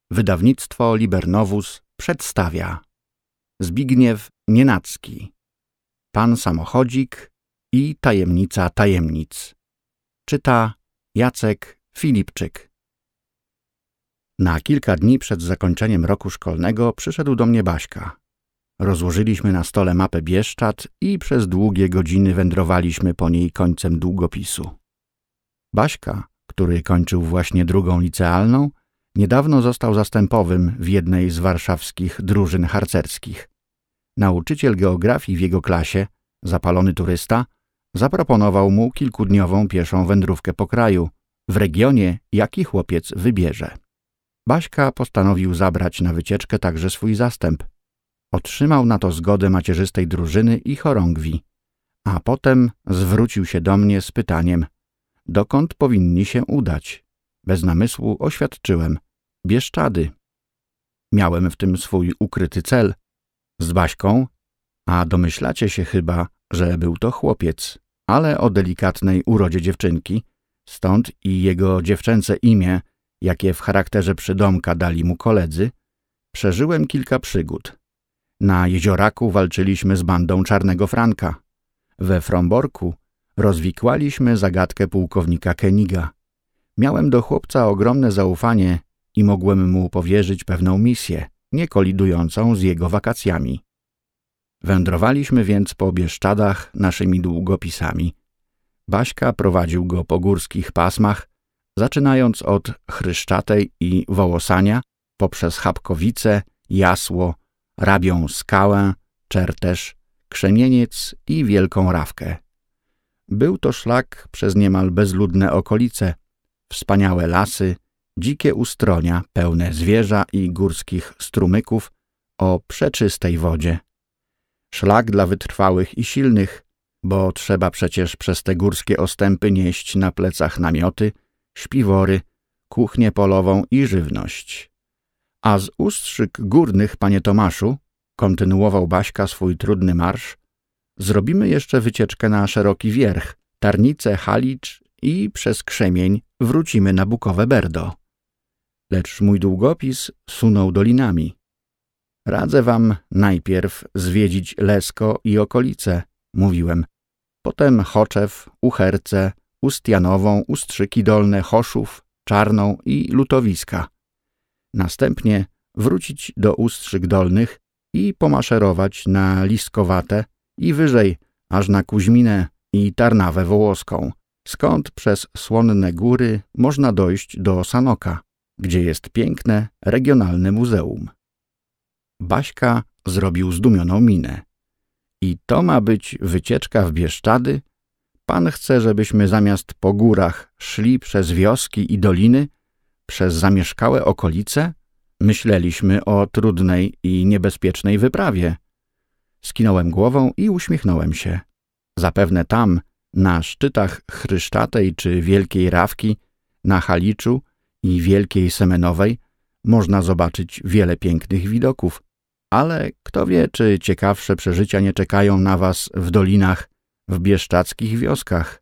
Wydawnictwo Libernowus przedstawia Zbigniew Nienacki, Pan Samochodzik i Tajemnica tajemnic. Czyta Jacek Filipczyk. Na kilka dni przed zakończeniem roku szkolnego przyszedł do mnie Baśka. Rozłożyliśmy na stole mapę Bieszczad i przez długie godziny wędrowaliśmy po niej końcem długopisu. Baśka, który kończył właśnie drugą licealną, niedawno został zastępowym w jednej z warszawskich drużyn harcerskich. Nauczyciel geografii w jego klasie, zapalony turysta, zaproponował mu kilkudniową pieszą wędrówkę po kraju, w regionie, jaki chłopiec wybierze. Baśka postanowił zabrać na wycieczkę także swój zastęp. Otrzymał na to zgodę macierzystej drużyny i chorągwi, a potem zwrócił się do mnie z pytaniem, dokąd powinni się udać. Bez namysłu oświadczyłem: Bieszczady. Miałem w tym swój ukryty cel. Z Baśką, a domyślacie się chyba, że był to chłopiec, ale o delikatnej urodzie dziewczynki, stąd i jego dziewczęce imię, jakie w charakterze przydomka dali mu koledzy, przeżyłem kilka przygód. Na Jezioraku walczyliśmy z bandą Czarnego Franka. We Fromborku rozwikłaliśmy zagadkę pułkownika Keniga. Miałem do chłopca ogromne zaufanie i mogłem mu powierzyć pewną misję, nie kolidującą z jego wakacjami. Wędrowaliśmy więc po Bieszczadach naszymi długopisami. Baśka prowadził go po górskich pasmach, zaczynając od Chryszczatej i Wołosania, poprzez Chapkowice, Jasło, Rabią Skałę, Czertesz, Krzemieniec i Wielką Rawkę. Był to szlak przez niemal bezludne okolice, wspaniałe lasy, dzikie ustronia pełne zwierza i górskich strumyków o przeczystej wodzie. Szlak dla wytrwałych i silnych, bo trzeba przecież przez te górskie ostępy nieść na plecach namioty, śpiwory, kuchnię polową i żywność. A z Ustrzyk Górnych, panie Tomaszu, kontynuował Baśka swój trudny marsz, zrobimy jeszcze wycieczkę na Szeroki Wierch, Tarnicę, Halicz i przez Krzemień wrócimy na Bukowe Berdo. Lecz mój długopis sunął dolinami. Radzę wam najpierw zwiedzić Lesko i okolice, mówiłem. Potem Choczew, Ucherce, Ustjanową, Ustrzyki Dolne, Choszów, Czarną i Lutowiska. Następnie wrócić do Ustrzyk Dolnych i pomaszerować na Liskowate i wyżej, aż na Kuźminę i Tarnawę Wołoską, skąd przez Słonne Góry można dojść do Sanoka, gdzie jest piękne, regionalne muzeum. Baśka zrobił zdumioną minę. I to ma być wycieczka w Bieszczady? Pan chce, żebyśmy zamiast po górach szli przez wioski i doliny, przez zamieszkałe okolice? Myśleliśmy o trudnej i niebezpiecznej wyprawie. Skinąłem głową i uśmiechnąłem się. Zapewne tam, na szczytach Chryszczatej czy Wielkiej Rawki, na Haliczu i Wielkiej Semenowej można zobaczyć wiele pięknych widoków, ale kto wie, czy ciekawsze przeżycia nie czekają na was w dolinach, w bieszczadzkich wioskach.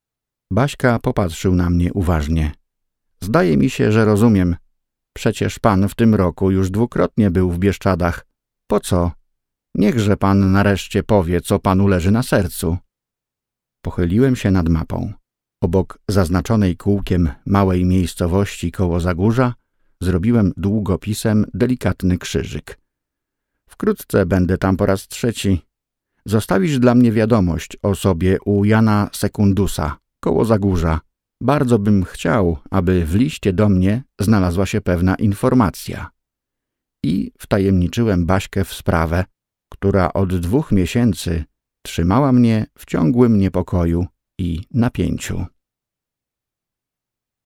Baśka popatrzył na mnie uważnie. Zdaje mi się, że rozumiem. Przecież pan w tym roku już dwukrotnie był w Bieszczadach. Po co? Niechże pan nareszcie powie, co panu leży na sercu. Pochyliłem się nad mapą. Obok zaznaczonej kółkiem małej miejscowości koło Zagórza zrobiłem długopisem delikatny krzyżyk. Wkrótce będę tam po raz trzeci. Zostawisz dla mnie wiadomość o sobie u Jana Sekundusa, koło Zagórza. Bardzo bym chciał, aby w liście do mnie znalazła się pewna informacja. I wtajemniczyłem Baśkę w sprawę, która od 2 miesięcy trzymała mnie w ciągłym niepokoju i napięciu.